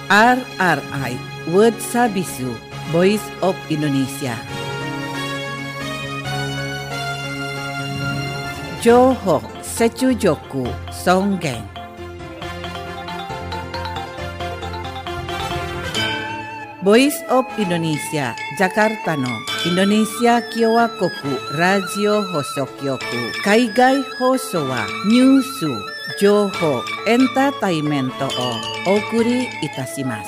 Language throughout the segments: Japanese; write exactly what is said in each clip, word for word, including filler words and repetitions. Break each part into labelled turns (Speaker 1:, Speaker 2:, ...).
Speaker 1: アールアールアイ World Service Voice of Indonesia。情報接続尊厳。Voice of Indonesia Jakartaのインドネシア共和国ラジオ放送局。海外放送はニュース、情報、エンターテインメントをお送りいたします。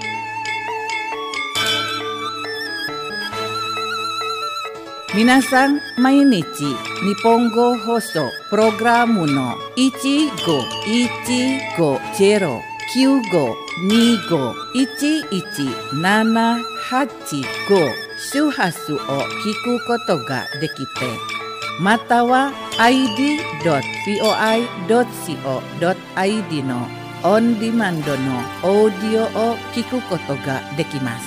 Speaker 1: 皆さん、毎日日本語放送プログラムのいちごいちごゼロ きゅうごにごいちいちななはちご周波数を聞くことができて、または アイディードットブイオアイドットシーオードットアイディー のオンディマンドのオーディオを聞くことができます。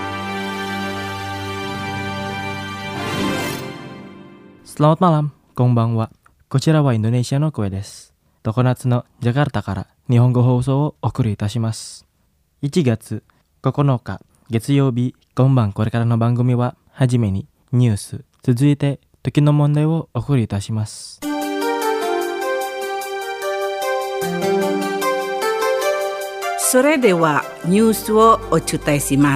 Speaker 2: Selamat malam, konbanwa. こちらはインドネシアの声です。常夏のジャカルタから日本語放送をお送りいたします。いちがつここのか月曜日、今晩これからの番組ははじめにニュース、続いて時の問題をお送りいたします。
Speaker 1: それではニュースをお伝えします。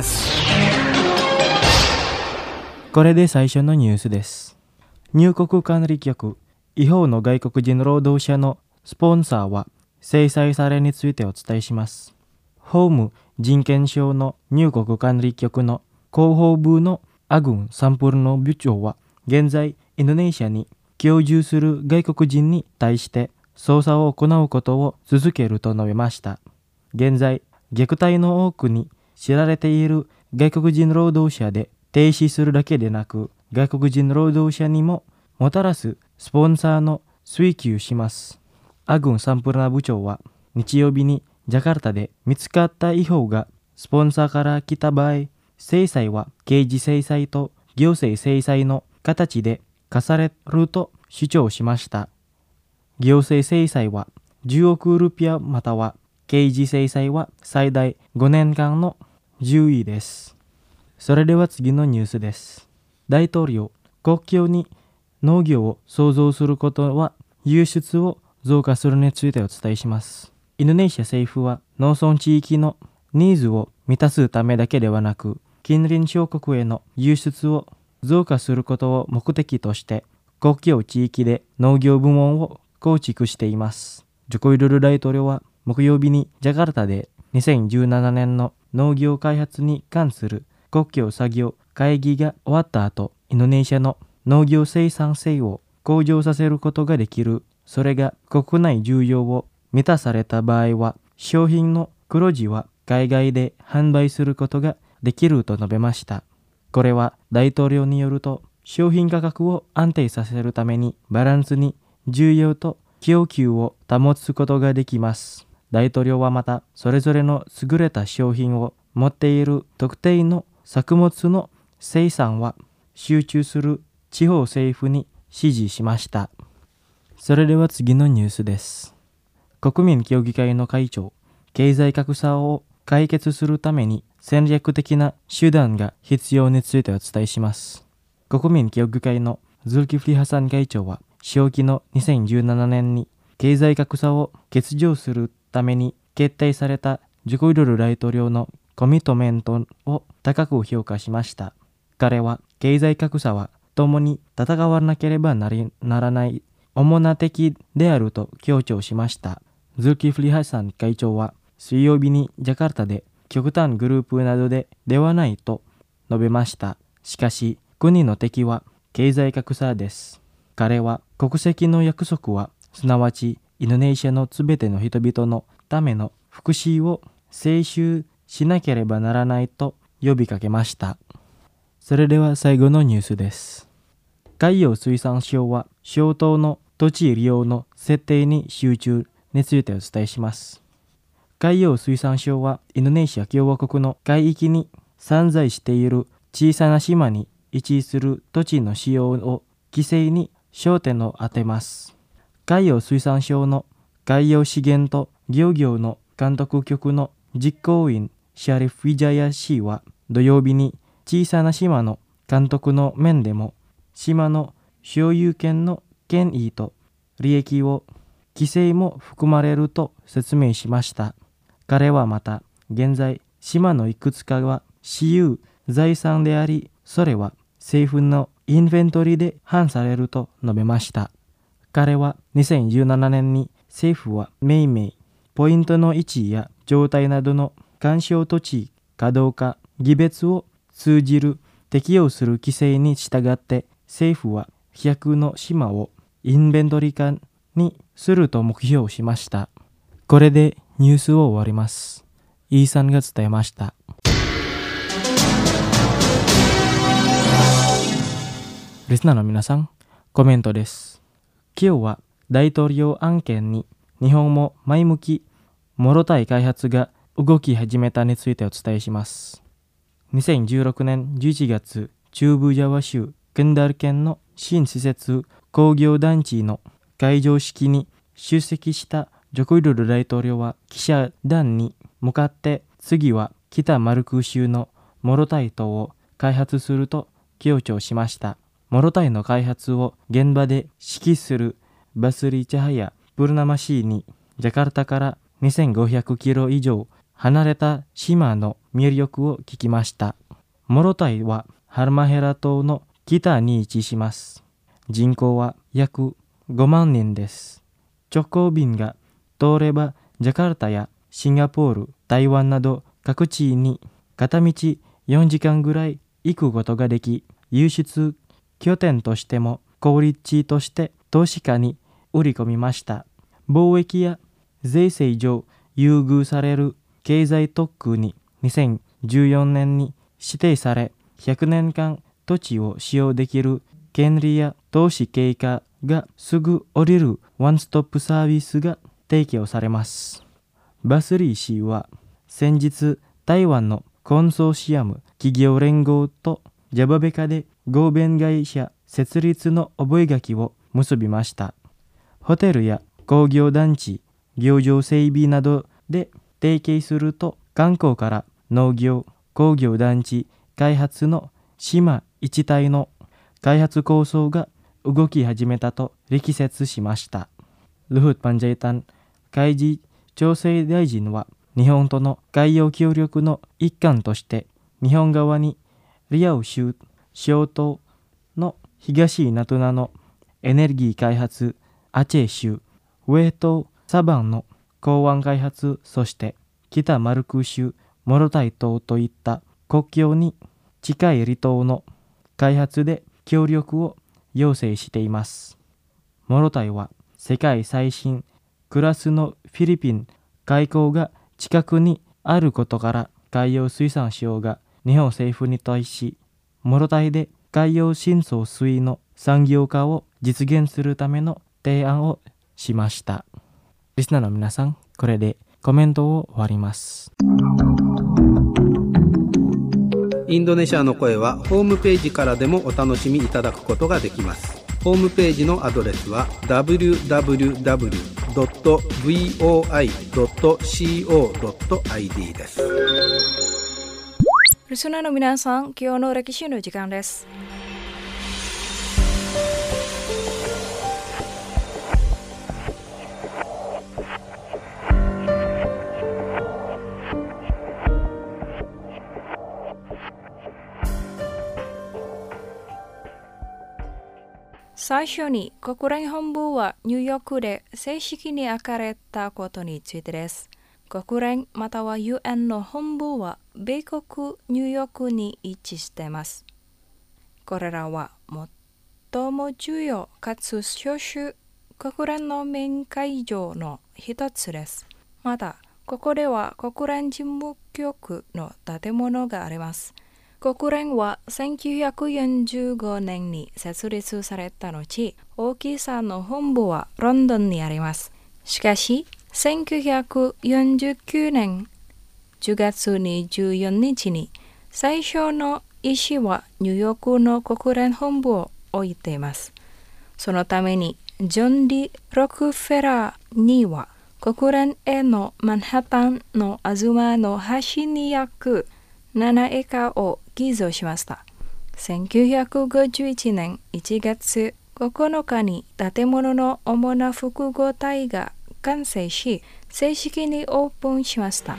Speaker 2: これで最初のニュースです。入国管理局、違法の外国人労働者のスポンサーは制裁されについてお伝えします。法務人権省の入国管理局の広報部のアグン・サンプルの部長は、現在インドネシアに居住する外国人に対して捜査を行うことを続けると述べました。現在、虐待の多くに知られている外国人労働者で停止するだけでなく、外国人労働者にももたらすスポンサーの追及します。アグン・サンプルナ部長は日曜日にジャカルタで見つかった違法がスポンサーから来た場合、制裁は刑事制裁と行政制裁の形で課されると主張しました。行政制裁はじゅうおくルピアまたは刑事制裁は最大ごねんかんの注意です。それでは次のニュースです。大統領、国境に農業を創造することは輸出を増加するについてお伝えします。インドネシア政府は農村地域のニーズを満たすためだけではなく、近隣諸国への輸出を増加することを目的として、国境地域で農業部門を構築しています。ジョコウィドド大統領は木曜日にジャカルタでにせんじゅうななねんの農業開発に関する国境作業会議が終わった後、インドネシアの農業生産性を向上させることができる、それが国内需要を満たされた場合は、商品の黒字は海外で販売することができると述べました。これは大統領によると、商品価格を安定させるためにバランスに需要と供給を保つことができます。大統領はまた、それぞれの優れた商品を持っている特定の作物の生産は集中する地方政府に指示しました。それでは次のニュースです。国民協議会の会長、経済格差を解決するために戦略的な手段が必要についてお伝えします。国民協議会のズルキフリ・ハサン会長は、正気のにせんじゅうななねんに経済格差を欠如するために決定されたジョコウィドド大統領のコミットメントを高く評価しました。彼は、経済格差は共に戦わなければなりならない主な敵であると強調しました。ズルキフリ・ハサン会長は水曜日にジャカルタで極端グループなどでではないと述べました。しかし、国の敵は経済格差です。彼は国籍の約束は、すなわちインドネシアのすべての人々のための福祉を成就しなければならないと呼びかけました。それでは最後のニュースです。海洋水産省は小島の土地利用の設定に集中についてお伝えします。海洋水産省はインドネシア共和国の海域に散在している小さな島に位置する土地の使用を規制に焦点を当てます。海洋水産省の海洋資源と漁業の監督局の実行委員シャリフ・ウィジャヤ氏は土曜日に小さな島の監督の面でも島の所有権の権威と利益を規制も含まれると説明しました。彼はまた現在島のいくつかは私有財産であり、それは政府のインベントリで判されると述べました。彼はにせんじゅうななねんに政府は命名、ポイントの位置や状態などの干渉土地かどうか議別を通じる適用する規制に従って政府はひゃくの島をインベントリ化にすると目標しました。これでニュースを終わります。イーさんが伝えました。リスナーの皆さん、コメントです。今日は大統領案件に日本も前向き、モロタイ開発が動き始めたについてお伝えします。にせんじゅうろくねんじゅういちがつ、中部ジャワ州ケンダル県の新施設工業団地の開場式に出席したジョコウィドド大統領は記者団に向かって次は北マルク州のモロタイ島を開発すると強調しました。モロタイの開発を現場で指揮するバスリ・チャハヤ・プルナマシーにジャカルタからにせんごひゃくキロ以上離れた島の魅力を聞きました。モロタイはハルマヘラ島の北に位置します。人口は約ごまんにんです。直行便が通ればジャカルタやシンガポール、台湾など各地に片道よんじかんぐらい行くことができ、輸出拠点としても好立地として投資家に売り込みました。貿易や税制上優遇される経済特区ににせんじゅうよねんに指定され、ひゃくねんかん土地を使用できる権利や投資経過がすぐ降りるワンストップサービスが提供されます。バスリー氏は先日台湾のコンソーシアム企業連合とジャバベカで合弁会社設立の覚書を結びました。ホテルや工業団地、漁場整備などで提携すると観光から農業、工業団地開発の島一体の開発構想が動き始めたと力説しました。ルフッ・パンジャイタン海事調整大臣は日本との海洋協力の一環として日本側にリアウ州小島の東ナトゥナのエネルギー開発、アチェ州、ウェー島サバンの港湾開発、そして北マルク州モロタイ島といった国境に近い離島の開発で協力を要請しています。モロタイは世界最新クラスのフィリピン海溝が近くにあることから海洋水産省が日本政府に対しモロタイで海洋深層水の産業化を実現するための提案をしました。リスナーの皆さん、これでコメントを終わります。
Speaker 3: インドネシアの声はホームページからでもお楽しみいただくことができます。ホームページのアドレスは ダブリューダブリューダブリュードットブイオーアイドットコードットアイディー です。
Speaker 4: リスナーの皆さん、今日の歴史の時間です。最初に国連本部はニューヨークで正式に開かれたことについてです。国連または ユーエヌ の本部は米国ニューヨークに位置しています。これらは最も重要かつ少数国連の面会場の一つです。また、ここでは国連事務局の建物があります。国連はせんきゅうひゃくよんじゅうごねんに設立された後、大きさの本部はロンドンにあります。しかし、せんきゅうひゃくよんじゅうきゅうねんじゅうがつにじゅうよっかに最初の石はニューヨークの国連本部を置いています。そのためにジョン・ディ・ロックフェラーには国連へのマンハッタンのアズマの橋に約ななエーカーを寄贈しました。せんきゅうひゃくごじゅういちねんいちがつここのかに建物の主な複合体が完成し、正式にオープンしました。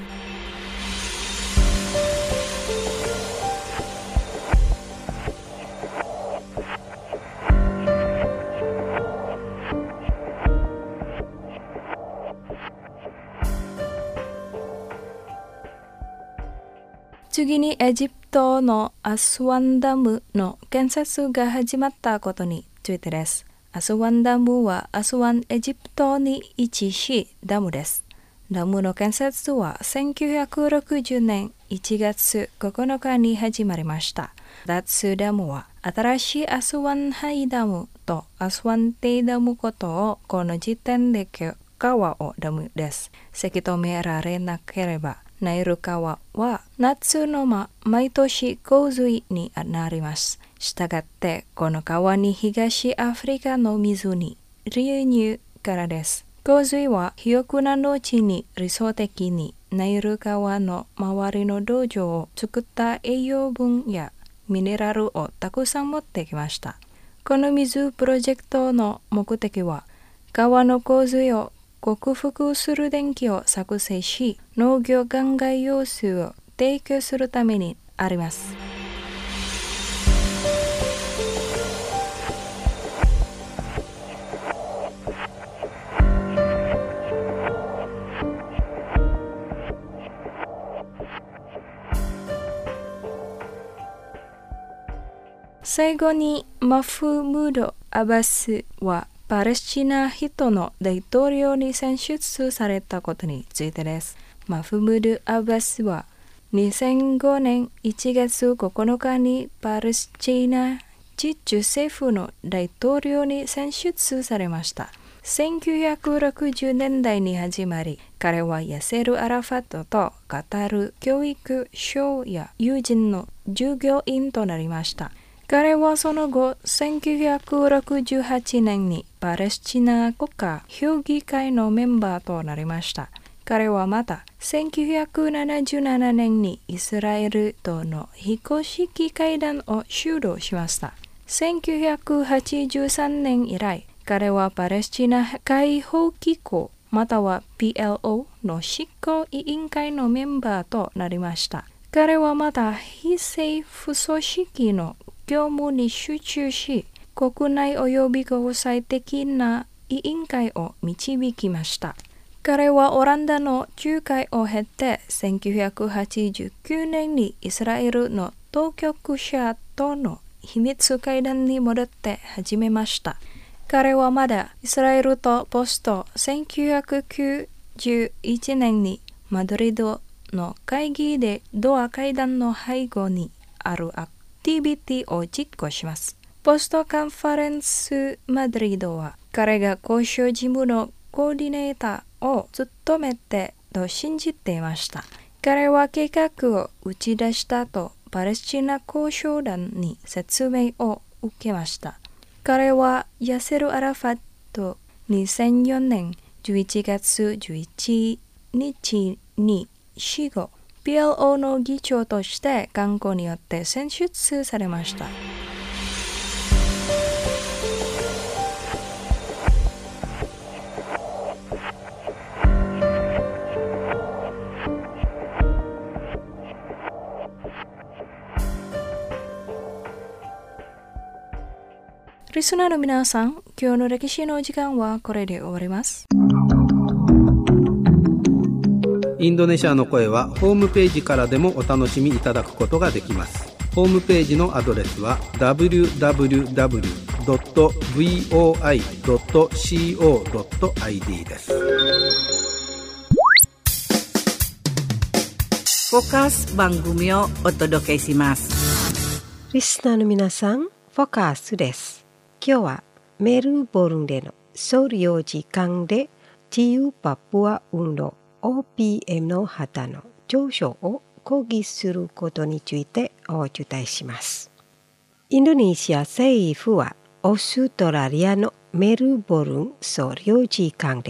Speaker 4: 次にエジプトのアスワンダムの建設が始まったことについてです。アスワンダムはアスワンエジプトに位置しダムです。ダムの建設はせんきゅうひゃくろくじゅうねんいちがつここのかに始まりました。ダッツダムは新しいアスワンハイダムとアスワンテイダムことをこの時点で川をダムです。せき止められなければナイル川は夏の間毎年洪水になります。したがってこの川に東アフリカの水に流入からです。洪水は肥沃な農地に理想的にナイル川の周りの土壌を作った栄養分やミネラルをたくさん持ってきました。この水プロジェクトの目的は川の洪水を克服する電気を作成し、農業灌漑用水を提供するためにあります。最後にマフムード・アバスはパレスチナ人の大統領に選出されたことについてです。マフムード・アバスはにせんごねんいちがつここのかにパレスチナ自治政府の大統領に選出されました。せんきゅうひゃくろくじゅうねんだいに始まり、彼はヤセル・アラファトと語る教育省や友人の従業員となりました。彼はその後、せんきゅうひゃくろくじゅうはちねんにパレスチナ国家評議会のメンバーとなりました。彼はまた、せんきゅうひゃくななじゅうななねんにイスラエルとの非公式会談を主導しました。せんきゅうひゃくはちじゅうさんねん以来、彼はパレスチナ解放機構または ピーエルオー の執行委員会のメンバーとなりました。彼はまた非政府組織の業務に集中し、国内及び国際的な委員会を導きました。彼はオランダの仲介を経て、せんきゅうひゃくはちじゅうきゅうねんにイスラエルの当局者との秘密会談に戻って始めました。彼はまだイスラエルとポストせんきゅうひゃくきゅうじゅういちねんにマドリードの会議でドア会談の背後にあるアクティビティを実行します。ポストカンファレンスマドリードは彼が交渉事務のコーディネーターを務めてと信じていました。彼は計画を打ち出したとパレスチナ交渉団に説明を受けました。彼はヤセル・アラファトにせんよねんじゅういちがつじゅういちにちに死後、ピーエルオー の議長として官公によって選出されました。リスナーの皆さん、今日の歴史のお時間はこれで終わります。
Speaker 3: インドネシアの声はホームページからでもお楽しみいただくことができます。ホームページのアドレスは ダブリューダブリューダブリュードットブイオーアイドットコードットアイディー です。
Speaker 1: フォーカス番組をお届けします。
Speaker 5: リスナーの皆さん、フォーカスです。今日はメルボルンでの総領事館で自由パプア運動 オーピーエム の旗の上昇を抗議することについてお伝えします。インドネシア政府はオーストラリアのメルボルン総領事館で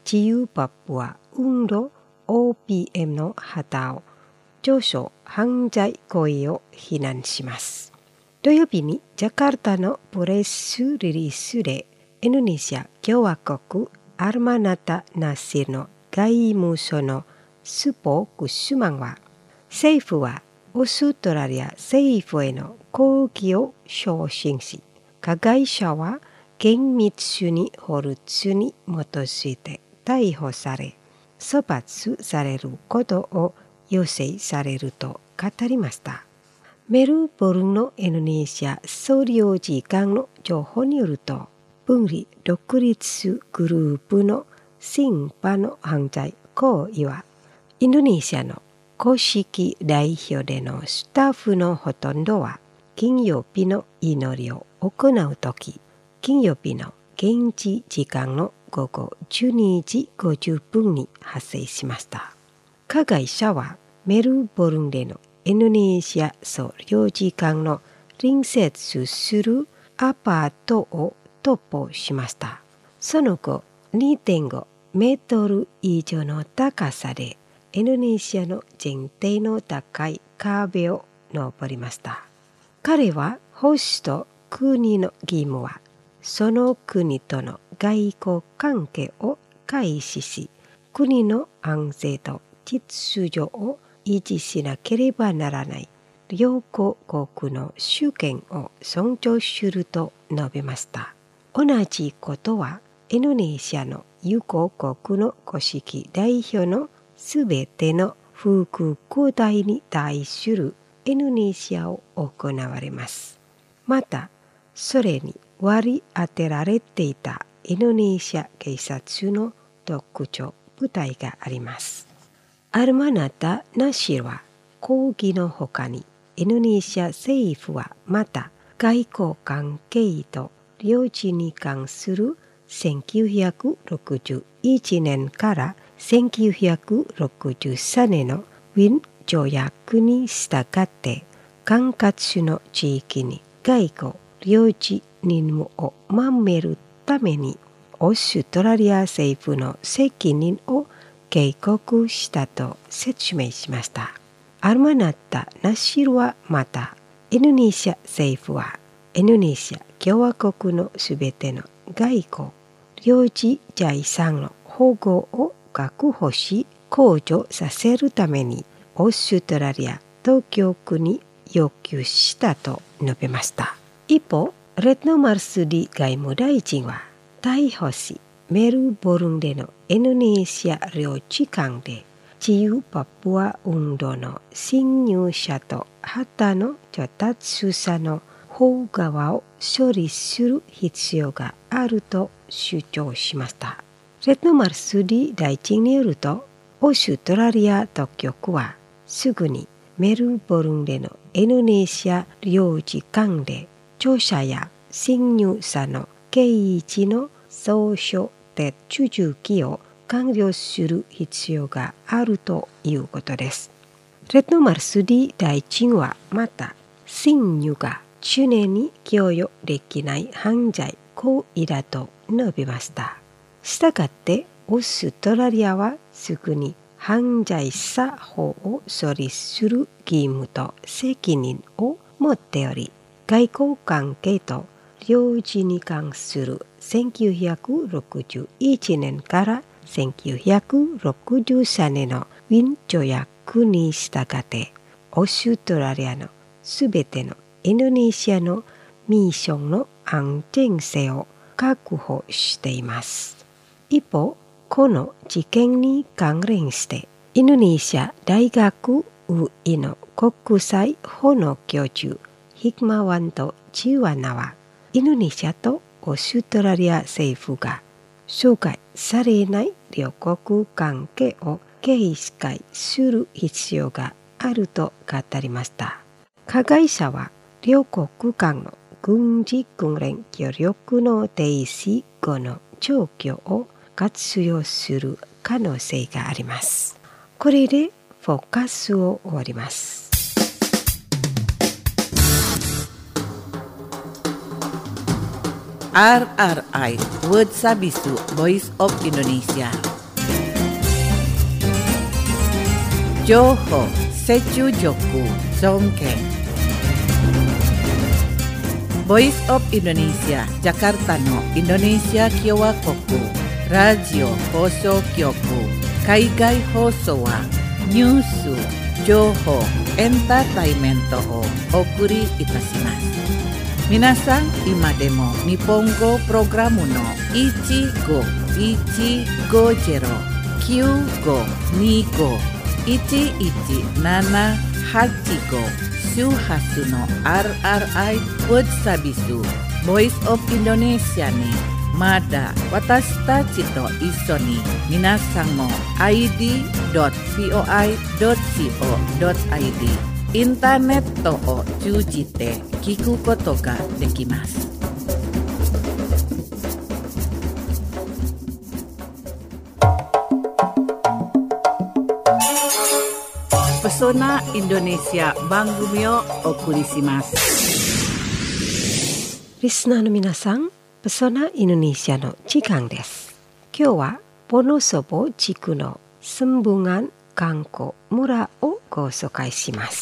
Speaker 5: 自由パプア運動 オーピーエム の旗を上昇犯罪行為を非難します。土曜日にジャカルタのプレスリリースでインドネシア共和国アルマナタ・ナシルの外務省のスポークスマンは、政府はオーストラリア政府への抗議を承認し、加害者は厳密に法律に基づいて逮捕され、処罰されることを要請されると語りました。メルボルンのインドネシア総領事館の情報によると、分離独立グループのシンパの犯罪行為は、インドネシアの公式代表でのスタッフのほとんどは、金曜日の祈りを行うとき、金曜日の現地時間の午後じゅうにじごじゅっぷんに発生しました。加害者はメルボルンでのインドネシア総領事館の隣接するアパートを突破しました。その後、にてんごメートル以上の高さでインドネシアの全体の高い壁を登りました。彼はホスト国の義務は、その国との外交関係を開始し、国の安全と秩序を維持しなければならない両国国の主権を尊重すると述べました。同じことはインドネシアの友好国の公式代表のすべての副国代に対するインドネシアを行われます。また、それに割り当てられていたインドネシア警察の特徴部隊があります。アルマナタ・ナシルは抗議のほかに、インドネシア政府はまた外交関係と領事に関するせんきゅうひゃくろくじゅういちねんからせんきゅうひゃくろくじゅうさんねんのウィーン条約に従って管轄の地域に外交領事任務を守るためにオーストラリア政府の責任を警告したと説明しました。アルマナタ・ナシルはまた、インドネシア政府はインドネシア共和国のすべての外交領事財産の保護を確保し控除させるためにオーストラリア当局に要求したと述べました。一方、レッドマルスディ外務大臣は逮捕し、メルボルンでのインドネシア領事館で自由パプア運動の侵入者と旗の調達者の法側を処理する必要があると主張しました。レッドマルスディ大臣によると、オーストラリア当局はすぐにメルボルンでのインドネシア領事館で庁舎や侵入者の刑事の捜査手続きを完了する必要があるということです。レッドマルスディ大臣はまた、侵入が常に許容できない犯罪行為だと述べました。したがって、オーストラリアはすぐに犯罪者法を処理する義務と責任を持っており、外交関係と領事に関するせんきゅうひゃくろくじゅういちねんからせんきゅうひゃくろくじゅうさんねんのウィーン条約に従って、オーストラリアのすべてのインドネシアのミッションの安全性を確保しています。一方、この事件に関連して、インドネシア大学ウイの国際法の教授ヒクマワント・チワナは、インドネシアとオーストラリア政府が阻害されない両国関係を形成する必要があると語りました。加害者は両国間の軍事訓練協力の停止後の状況を活用する可能性があります。これでフォーカスを終わります。
Speaker 1: アールアールアイ Word Sabisu Voice of Indonesia 情報、接中力、尊敬。ボイスオブインドネシア、ジャカルタのインドネシア共和国ラジオ放送局。海外放送はニュース、情報、エンターテイメントをお送りいたします。皆さん、今でも日本語プログラムのいちごいちごゼロ きゅうごにご いちいちななはちご 周波数の アールアールアイ Word Sabisu Voice of Indonesia にまだ私たちと一緒に皆さんも アイディードットブイオーアイドットコードットアイディー インターネットを通じて聞くことができます。Pesona Indonesia 番組をお送りします。
Speaker 5: リスナーの皆さん、Pesona Indonesia の時間です。今日はポノソボ地区のSembungan観光村をご紹介します。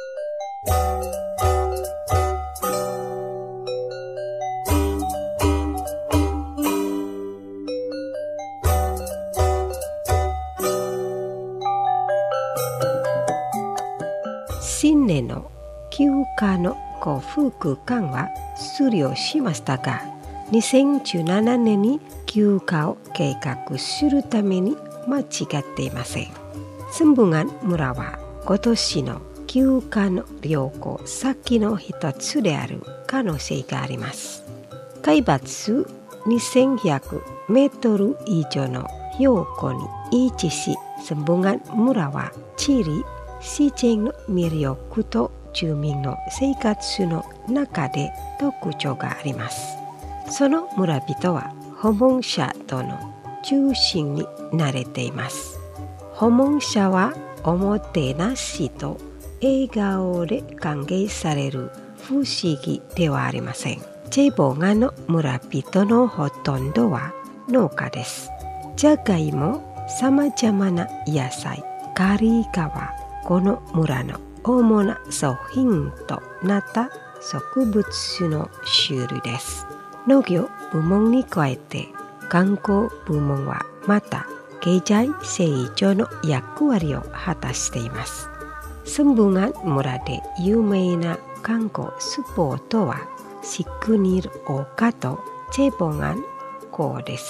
Speaker 5: 新年の休暇の幸福感は終了しましたが、にせんじゅうななねんに休暇を計画するために間違っていません。Sembungan村は今年の休暇の旅行先の一つである可能性があります。海抜にせんひゃくメートル以上の標高に位置し、Sembungan村は地理、自然の魅力と住民の生活の中で特徴があります。その村人は訪問者との中心に慣れています。訪問者はおもてなしと笑顔で歓迎される不思議ではありません。チェボガの村人のほとんどは農家です。じゃがいも、さまざまな野菜、カリカはこの村の主な商品となった植物の種類です。農業部門に加えて観光部門はまた経済成長の役割を果たしています。Sembungan村で有名な観光スポットはシクニル丘とチェボガン港です。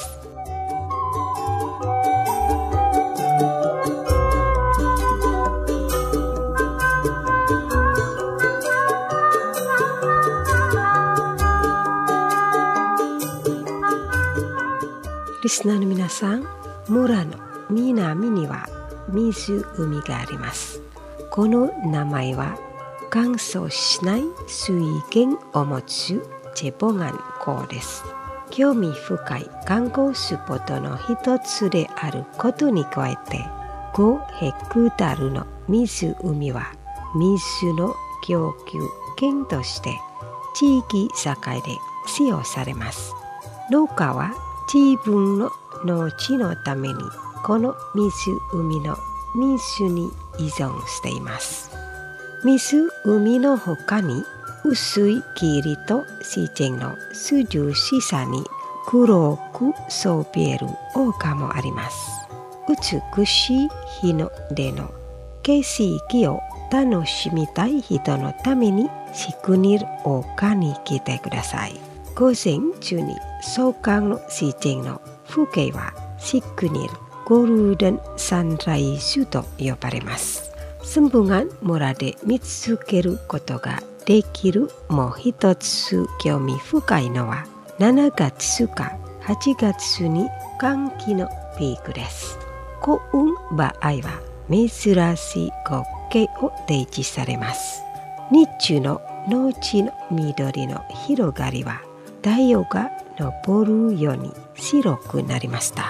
Speaker 5: リスナーの皆さん、村の南には湖があります。この名前は乾燥しない水源を持つチェボガン港です。興味深い観光スポットの一つであることに加えて、ごヘクタールの湖は水の供給源として地域社会で使用されます。農家は自分の農地のためにこの湖の水に依存しています。湖の他に薄い霧と自然の涼しさに黒くそびえる丘もあります。美しい日の出の景色を楽しみたい人のためにシクニル丘に来てください。午前中に壮観の自然の風景はシクニルゴールデンサンライズと呼ばれます。Sembungan村で見つけることができるもう一つ興味深いのはしちがつかはちがつに寒気のピークです。幸運場合は珍しい光景を提示されます。日中の農地の緑の広がりは太陽が昇るように白くなりました。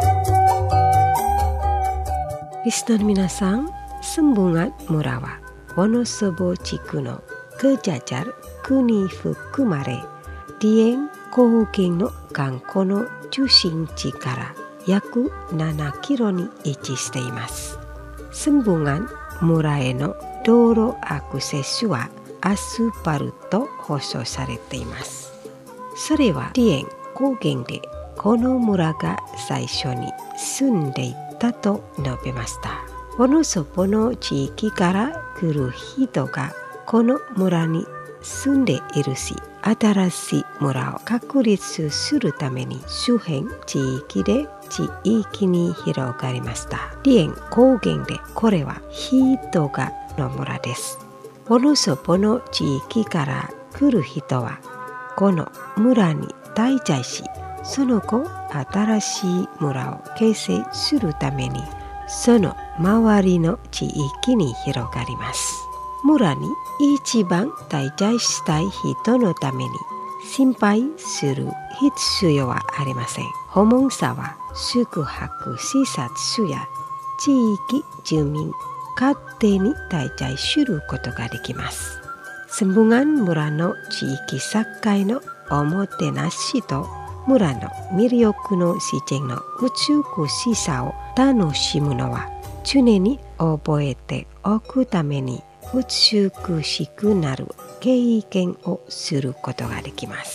Speaker 5: リスナーの皆さん、Sembungan村は Wonosobo地区のクジャジャル区に含まれ、ディエン高原の観光の中心地から約ななキロに位置しています。スンブンガン村への道路アクセスはアスファルト舗装されています。それはディエン高原でこの村が最初に住んでいたと述べました。このそこの地域から来る人がこの村に住んでいるし、新しい村を確立するために周辺地域で地域に広がりました。ディエン高原でこれは人がの村です。このそこの地域から来る人はこの村に滞在し、その後新しい村を形成するためにその周りの地域に広がります。村に一番滞在したい人のために心配する必要はありません。訪問者は宿泊施設や地域住民勝手に滞在することができます。スンブンガン村の地域境のおもてなしと村の魅力の自然の美しさを楽しむのは常に覚えておくために美しくなる経験をすることができます。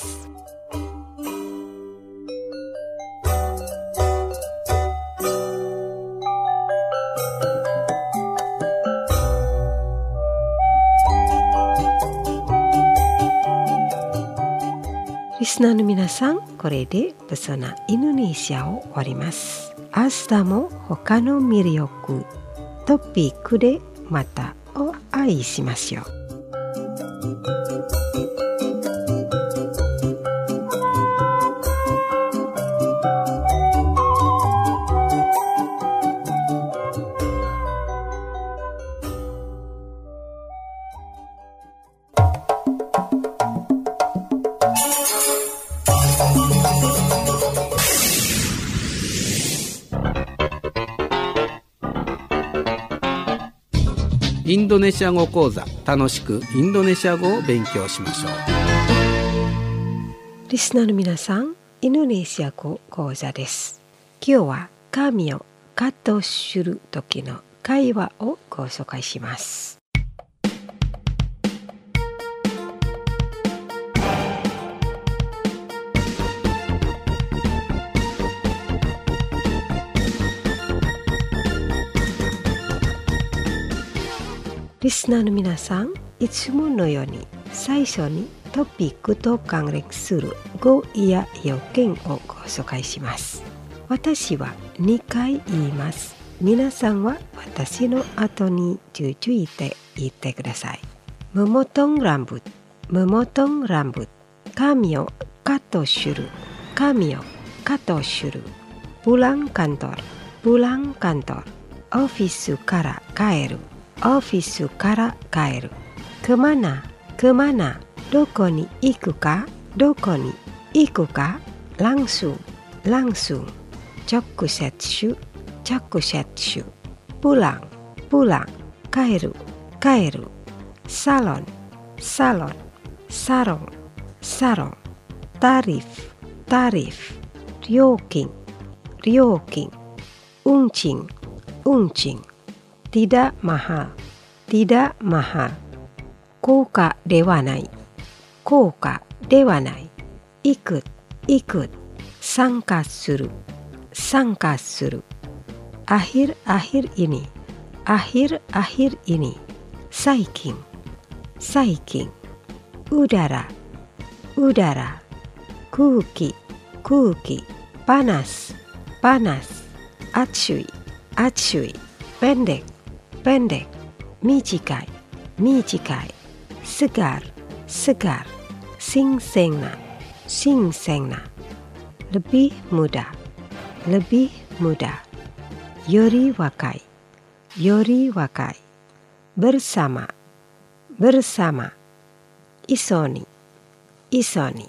Speaker 5: リスナーの皆さん、これでペソナインドネシアを終わります。明日も他の魅力トピックでまたお会いしましょう。
Speaker 3: インドネシア語講座、楽しくインドネシア語を勉強しましょう。
Speaker 5: リスナーの皆さん、インドネシア語講座です。今日は髪をカットする時の会話をご紹介します。リスナーの皆さん、いつものように最初にトピックと関連する語彙や要件をご紹介します。私はにかい言います。皆さんは私の後に続いて言ってください。memotong rambut、memotong rambut、髪をカットする、髪をカットする。pulang kantor、pulang kantor、オフィスから帰る、オフィスから帰る。kemana、kemana、どこに行くか、どこに行くか。langsung、langsung、直接、直接。pulang、pulang、帰る、帰る。salon、salon、サロン、サロン。tarif、tarif、料金、料金。運賃、運賃。tidak mahal、tidak mahal。高価ではない、高価ではない。行く、行く。参加する、参加する。akhir-akhir ini、akhir-akhir ini。最近、最近。udara、udara。空気、空気。panas、panas。暑い、暑い。pendek、pendek。短い、短い。segar、segar。新鮮な、新鮮な。lebih muda、lebih muda。より若い、より若い。bersama、bersama。一緒に、一緒に。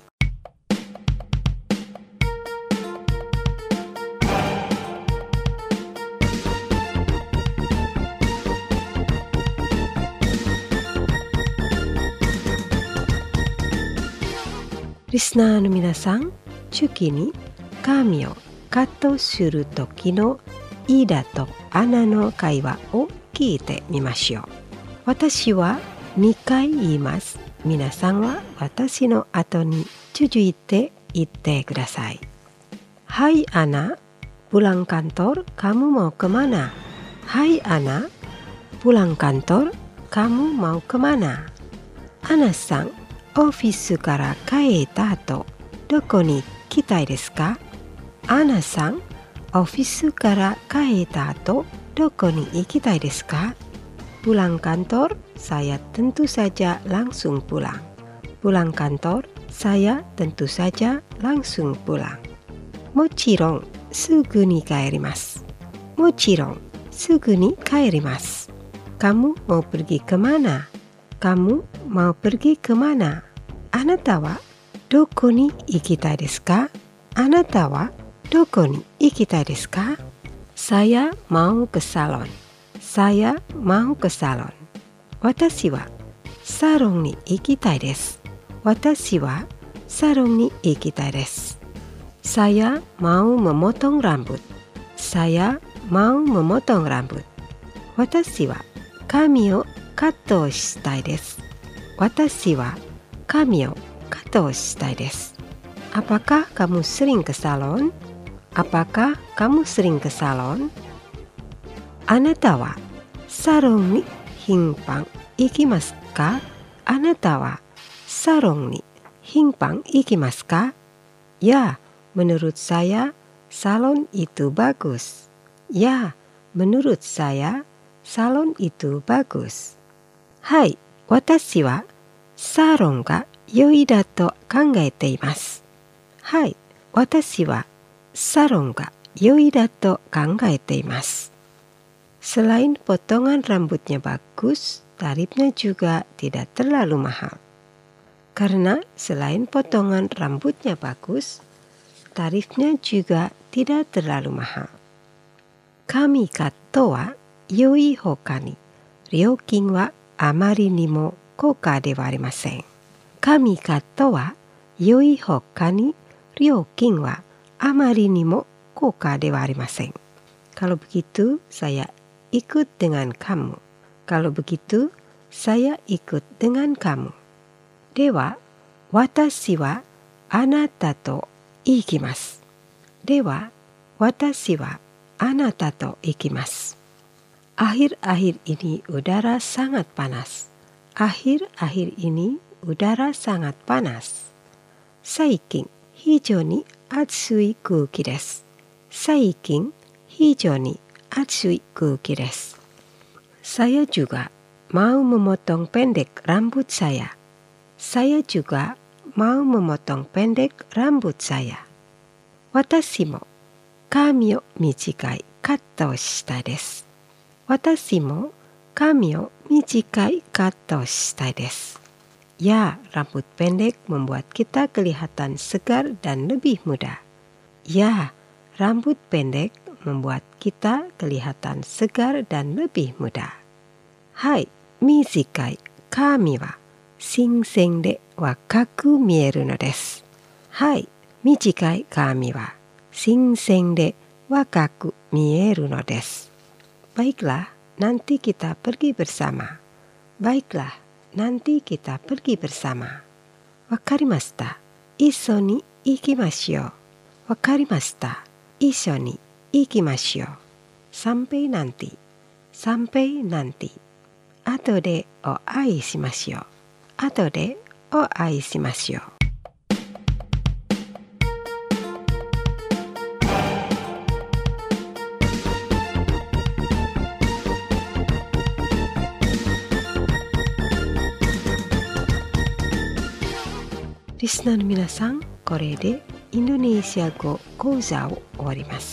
Speaker 5: リスナーの皆さん、月に髪をカットする時のイダとアナの会話を聞いてみましょう。私はにかい言います。皆さんは私の後に続いて言ってください。Hai Ana, pulang kantor, kamu mau kemana? Hai Ana, pulang kantor, kamu mau kemana? Ana さん、オフィスから帰った後、どこに行きたいですか？アナさん、オフィスから帰った後、どこに行きたいですか？ Pulang kantor, saya tentu saja langsung pulang. Pulang kantor, saya tentu saja langsung pulang. もちろん、すぐに帰ります。もちろん、すぐに帰ります。Kamu mau pergi kemana? Kamu mau pergi kemana? あなたはどこに行きたいですか？あなたはどこに行きたいですか？ Saya mau ke salon. Saya mau ke salon. 私はサロンに行きたいです。私はサロンに行きたいです。Saya mau memotong rambut. Saya mau memotong rambut. 私は髪をカットしたいです。私は髪をカットしたいです。Apakah kamu sering ke salon? Apakah kamu sering ke salon? あなたはサロンに頻繁行きますか？あなたはサロンに頻繁行きますか？ Ya, menurut saya salon itu bagus. Ya, menurut saya salon itu bagus. はい、私はサロンが良いだと考えています。はい、私はサロンが良いだと考えています。Selain potongan rambutnya bagus, tarifnya juga tidak terlalu mahal. Karena selain potongan rambutnya bagus, tarifnya juga tidak terlalu mahal. Kami kato wa yoi hoka ni, ryokin wa amari ni mo kouka de wa arimasen. Kami kato wa yoi hoka ni, ryokin wa amari ni mo kouka de wa arimasen. Kalau begitu, saya ikut dengan kamu. Kalau begitu, saya ikut dengan kamu. Dewa, watashi wa anata to ikimasu. Dewa, watashi wa anata to ikimasu. Akhir-akhir ini udara sangat panas. Akhir-akhir ini udara sangat panas. Saikin, hijau ni atsui kuki desu. Saikin, hijau ni atsui kuki desu. Saya juga mau memotong pendek rambut saya. Saya juga mau memotong pendek rambut saya. Watashi mo kami o michikai kato shitai desu. Watashi mo kami o michikai kato shitai desu. Ya, rambut pendek membuat kita kelihatan segar dan lebih muda. Ya, rambut pendek membuat kita kelihatan segar dan lebih muda. Hai, michikai kami wa shinsen de wakaku mieru no desu. Hai, michikai kami wa shinsen de wakaku mieru no desu. Baiklah, nanti kita pergi bersama. Baiklah, nanti kita pergi bersama. Wakarimashita. Issho ni ikimashou. Wakarimashita. Issho ni ikimashou. Sampai nanti. Sampai nanti. Ato de o ai shimashou. Ato de o ai shimashou. Listenerの皆さん、これでインドネシア語講座を終わります。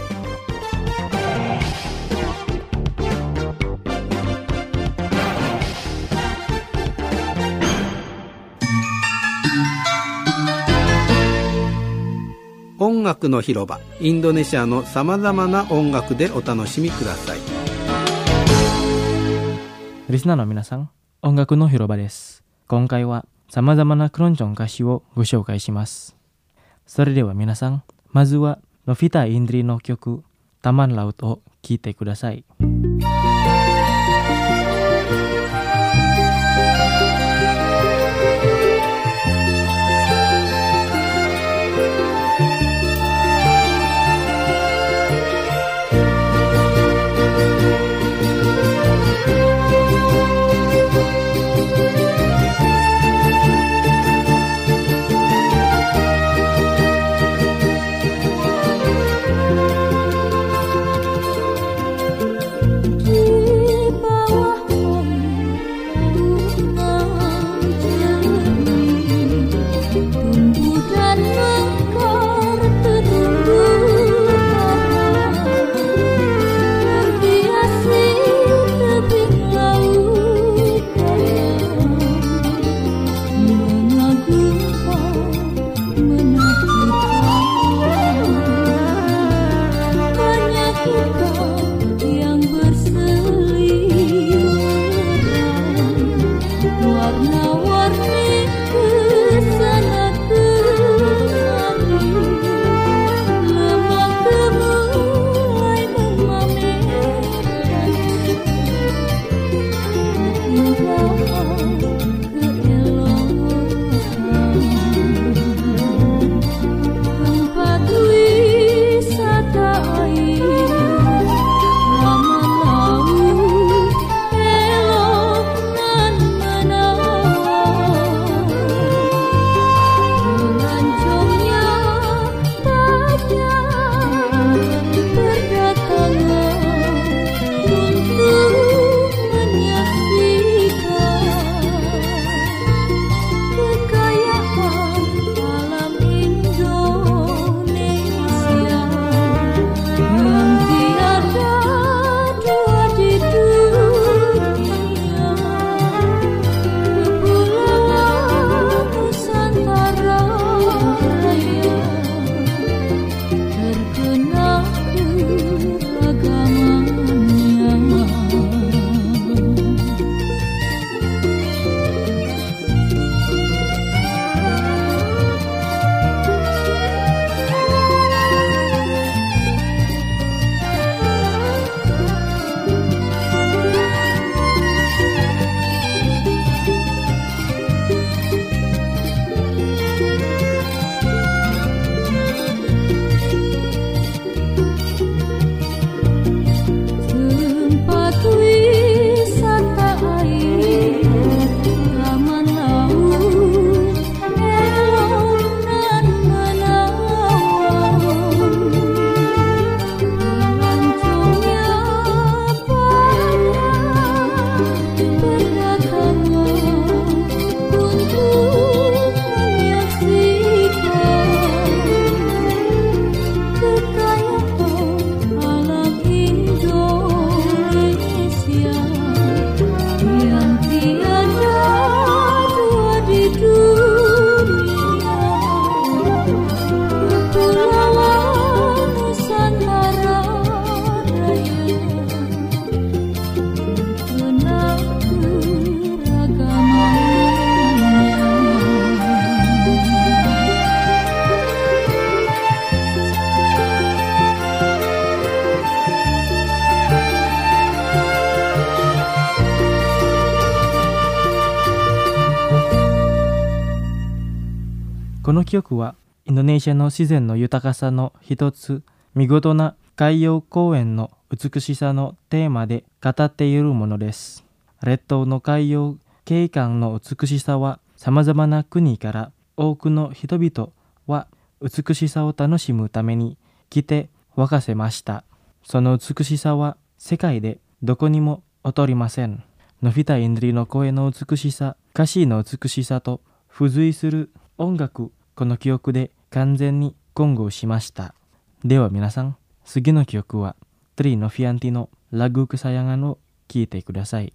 Speaker 3: 音楽の広場、インドネシアのさまざまな音楽でお楽しみください。
Speaker 2: リスナーの皆さん、音楽の広場です。今回は様々なクロンチョン歌詞をご紹介します。それでは皆さん、まずはノフィタ・インドリの曲タマンラウトを聴いてください。この曲はインドネシアの自然の豊かさの一つ、見事な海洋公園の美しさのテーマで語っているものです。列島の海洋景観の美しさは様々な国から多くの人々は美しさを楽しむために来て沸かせました。その美しさは世界でどこにも劣りません。ノフィタ・インドリの声の美しさ、歌詞の美しさと付随する音楽、この曲で完全に混合しました。では皆さん、次の曲はトリ・ノフィアンティのラグKesayanganを聴いてください。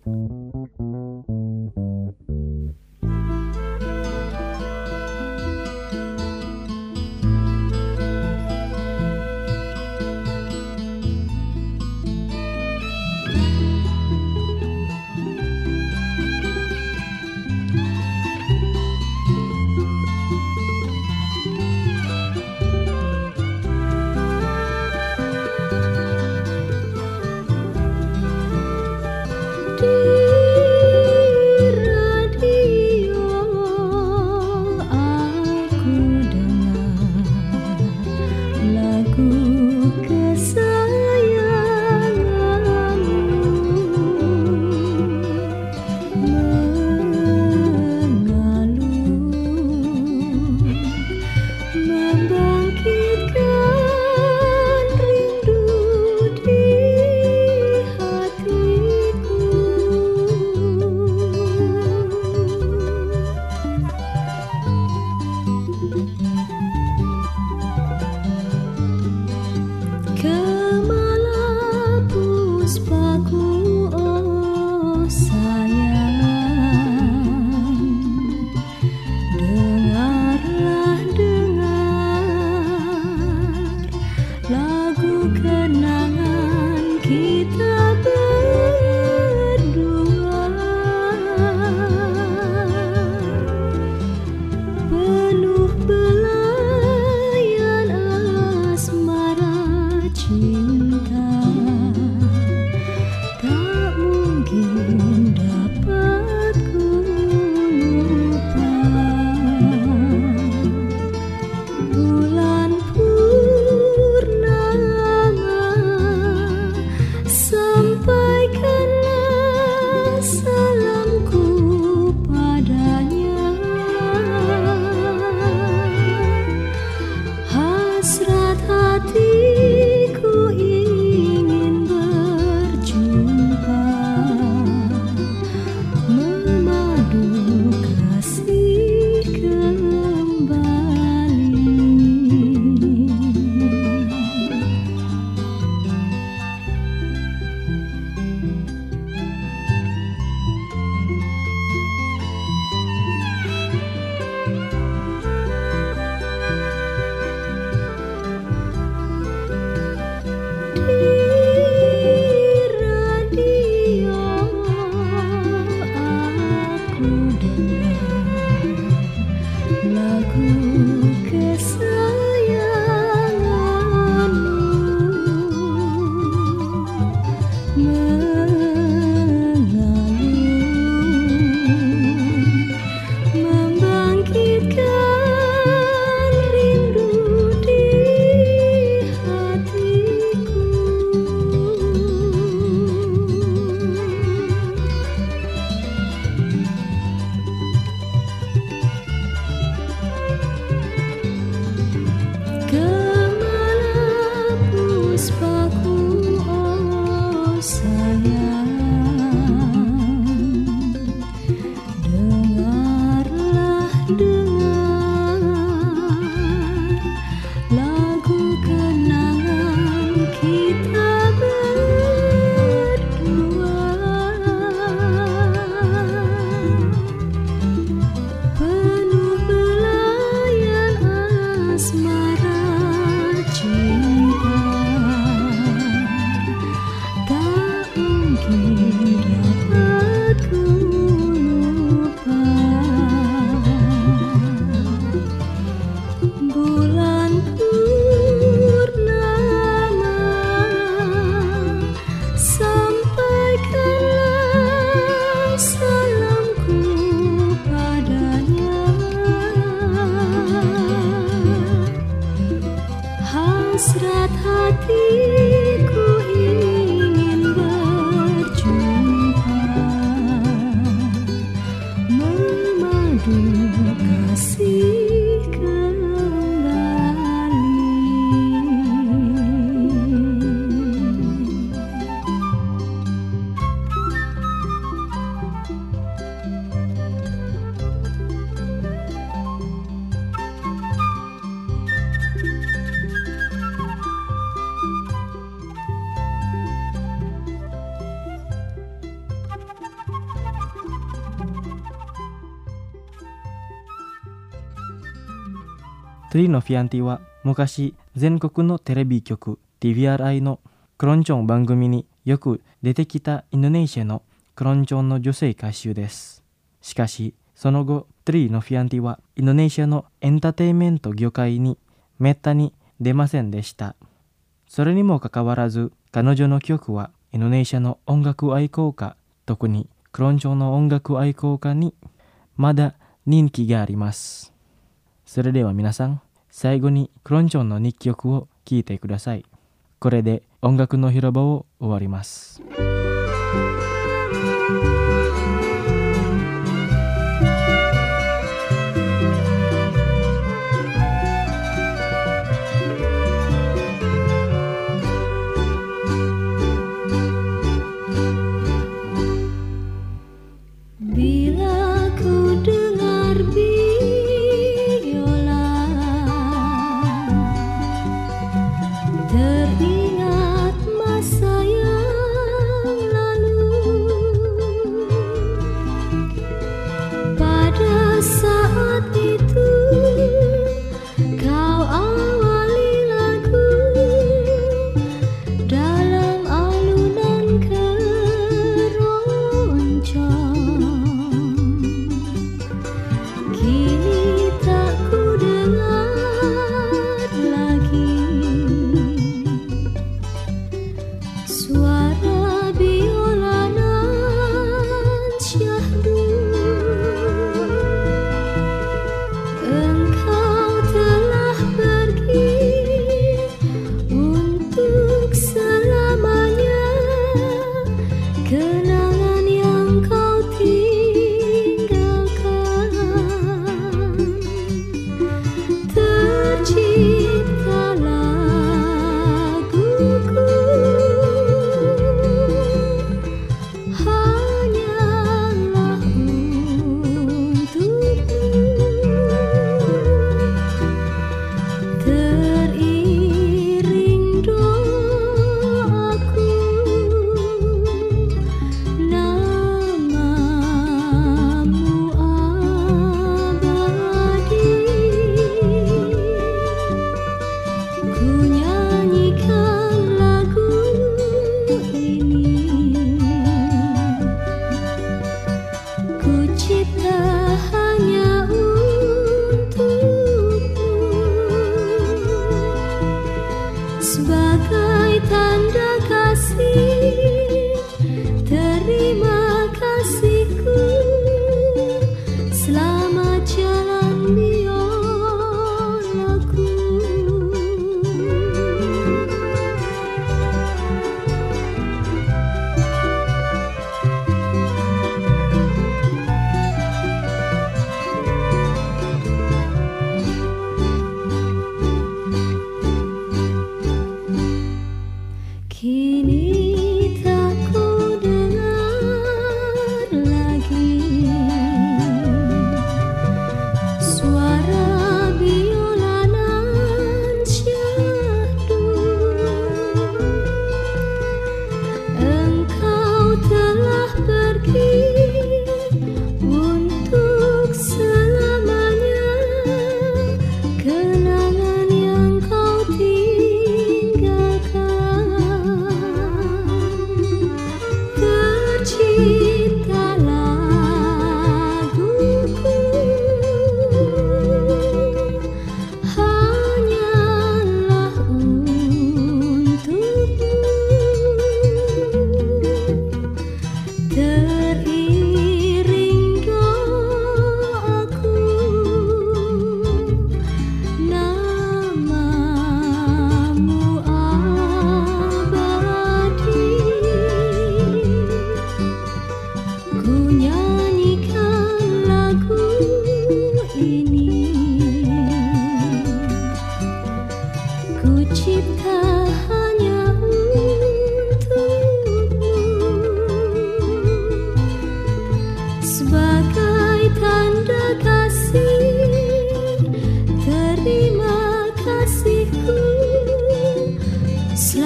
Speaker 2: トリノフィアンティは昔全国のテレビ局 ティーブイアールアイ のクロンチョン番組によく出てきたインドネシアのクロンチョンの女性歌手です。しかしその後トリノフィアンティはインドネシアのエンターテインメント業界にめったに出ませんでした。それにもかかわらず彼女の曲はインドネシアの音楽愛好家、特にクロンチョンの音楽愛好家にまだ人気があります。それでは皆さん、最後にクロンチョンのにきょくを聴いてください。これで音楽の広場を終わります。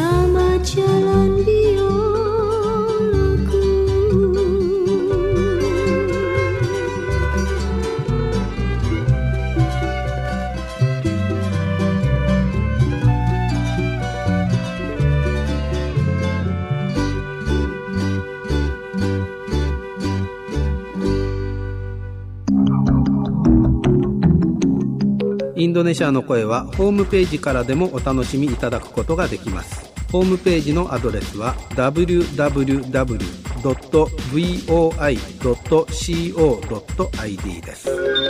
Speaker 6: Selamat jalan biolaku.
Speaker 3: インドネシアの声はホームページからでもお楽しみいただくことができます。ホームページのアドレスは ダブリューダブリューダブリュードットブイオーアイドットコードットアイディー です。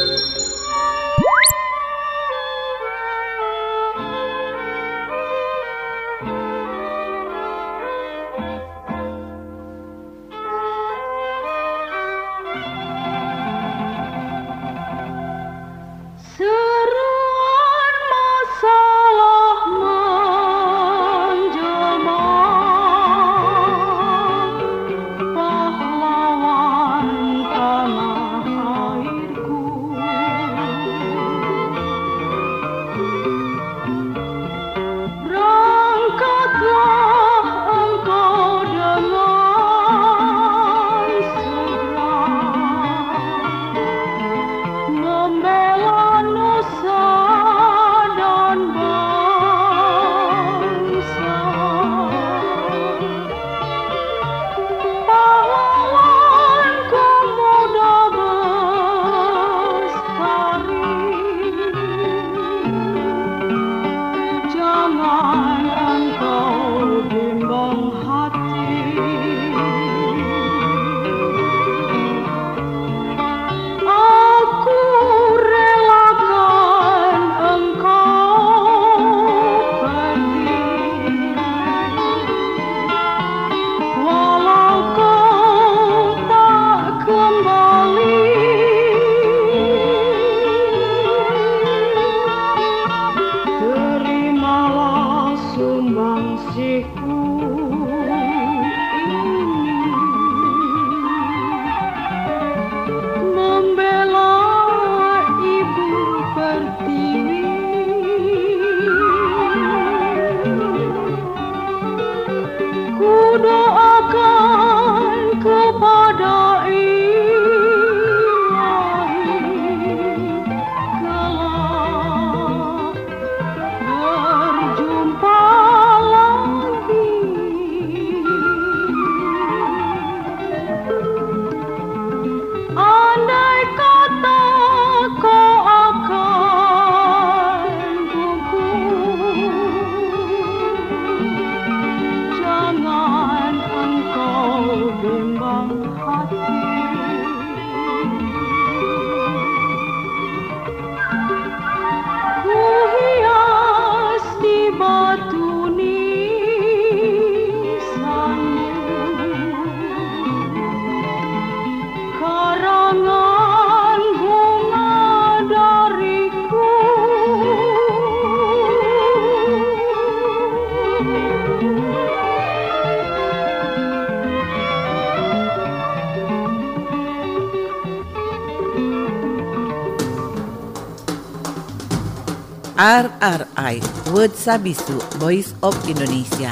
Speaker 1: R R I Word Sabisu Voice of Indonesia.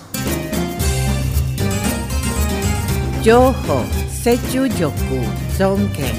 Speaker 1: Johor Secu Joku Songkeng.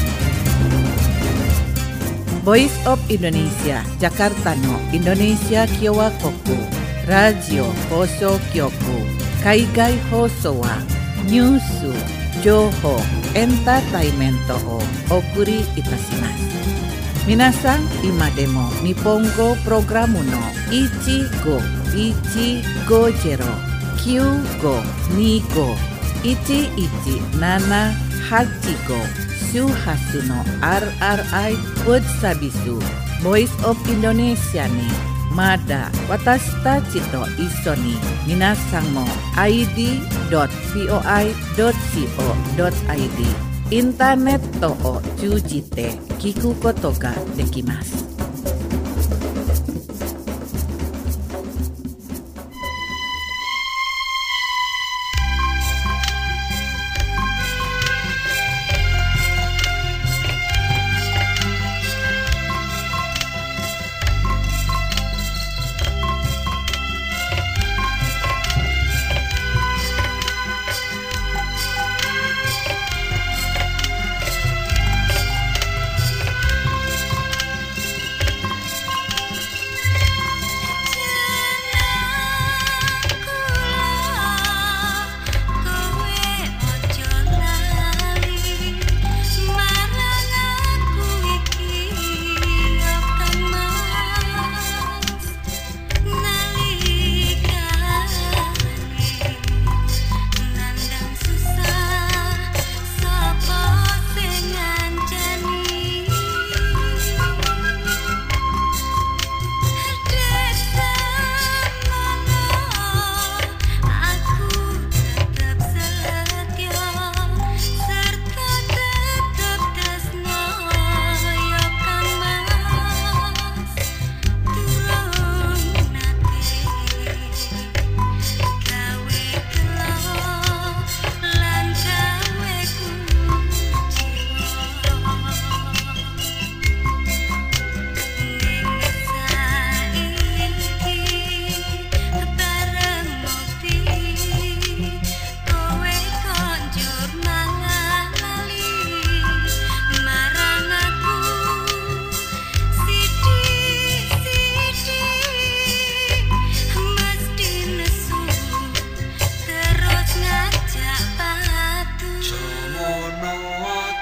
Speaker 1: Voice of Indonesia Jakarta no Indonesia Kiowa Koku Radio Hoso Kyoku Kaigai Hoso wa Nyusu Johor Entertainment o Okuri Itashimasu. Minasan imademo Nippongo programu no Ichigo Ichigo Jero Kyugo Nigo Ichi Ichi Nana Hachigo Shuhasu no R R I Word Sabisu Voice of Indonesia ni Mada Watashita Chito Isoni Minasan mo I D dot voi dot co dot I D Internet to o chujite kiku koto ga dekimasu.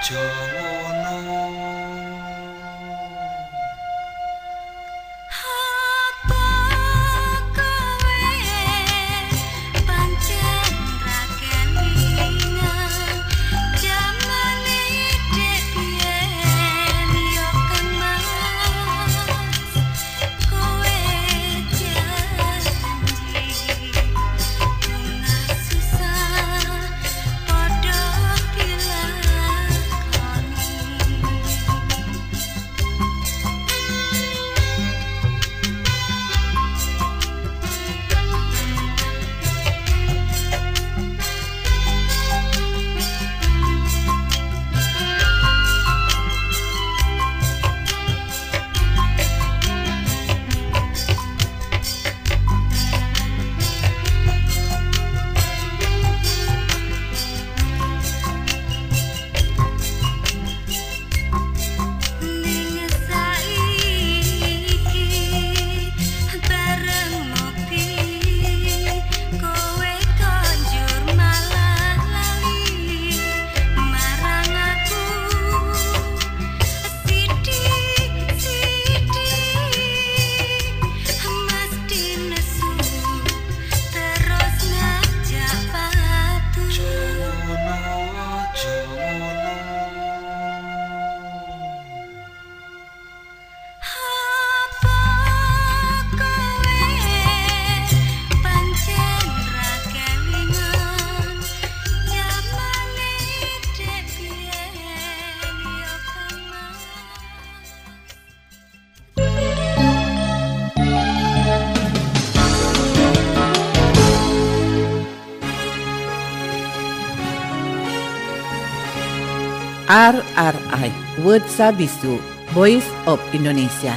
Speaker 1: R R I Word Sabisu Voice of Indonesia.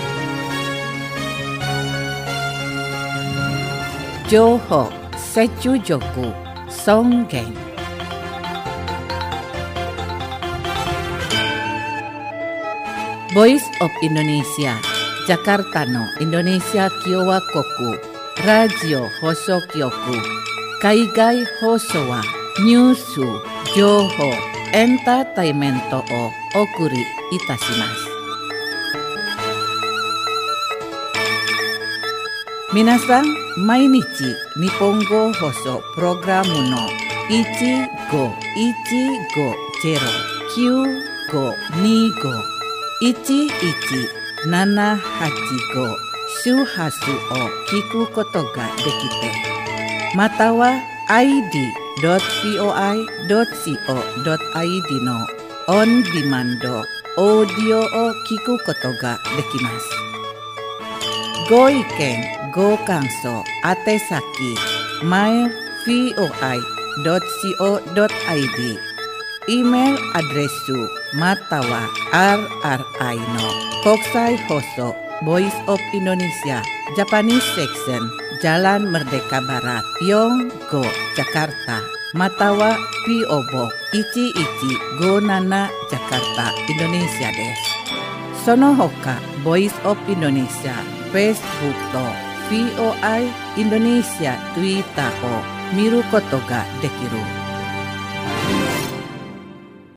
Speaker 1: Johor Secu Joku Songgeng. Voice of Indonesia Jakarta no Indonesia Kiowa Koku Radio Hoso Kyoku Kaigai Hosowa Nyusu Johor Entertainment o okuri itashimasu. Minasan, mainichi Nihongo Hoso Programu no ichi go ichi go zero kyu go ni go ichi ichi nana hachi go shuhasu o kiku koto ga dekite. Matawa I D dot voi dot co dot id no on demand audio o kiku koto ga dekimasu. Go iken go kanso atesaki mail voi dot co dot id email adresu matawa rri no Kokusai Hoso Voice of Indonesia Japanese Section Jalan Merdeka Barat Yonggo Jakarta Matawa P O Box ichi ichi go nana Jakarta Indonesia desu. Sono hoka Voice of Indonesia Facebook to V O I Indonesia Twitter o miru koto ga dekiru.